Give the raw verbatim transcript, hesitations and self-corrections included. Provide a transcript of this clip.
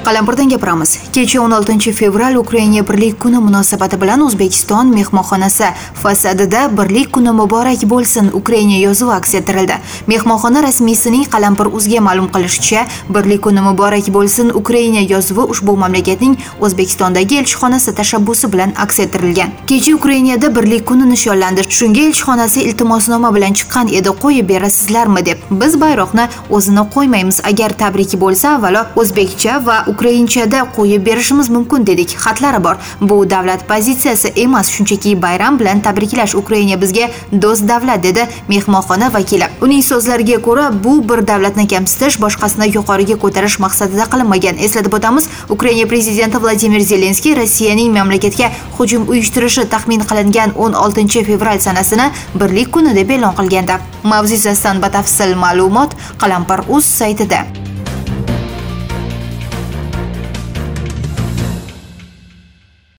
Qalampirdan gapiramiz. Kecha o'n oltinchi fevral Ukraina Birlik kuni munosabati bilan O'zbekiston mehmonxonasi fasadida Birlik kuni muborak bo'lsin Ukraina yozuvi aks ettirildi. Mehmonxona rasmiysining Qalampir.uzga ma'lum qilishicha, Birlik kuni muborak bo'lsin Ukraina yozuvi ushbu mamlakatning O'zbekistondagi elchixonasi tashabbusi bilan aks ettirilgan. Kecha Ukrainada Birlik kuni nishonlandi. Shunga elchixonasi iltimosnoma bilan chiqqan edi, qo'yib berasizlarmi deb. Biz bayroqni o'zini qo'ymaymiz. Agar tabrik bo'lsa, avvalo o'zbekcha va ukrainchada qo'yib berishimiz mumkin dedik. Xatlari bor. Bu davlat pozitsiyasi emas, shunchaki bayram bilan tabriklash. Ukraina bizga do'st davlat, dedi mehmonxona vakili. Uning so'zlariga ko'ra, bu bir davlatni kamsitish, boshqasini yuqoriga ko'tarish maqsadida qilinmagan. Eslatib o'tamiz, Ukraina prezidenti Vladimir Zelenskiy Rossiyaning mamlakatga hujum uyushtirishi taxmin qilingan o'n oltinchi fevral sanasini Birlik kuni deb e'lon qilgandi. Mavzu yuzasidan batafsil ma'lumot Qalampir.uz saytida.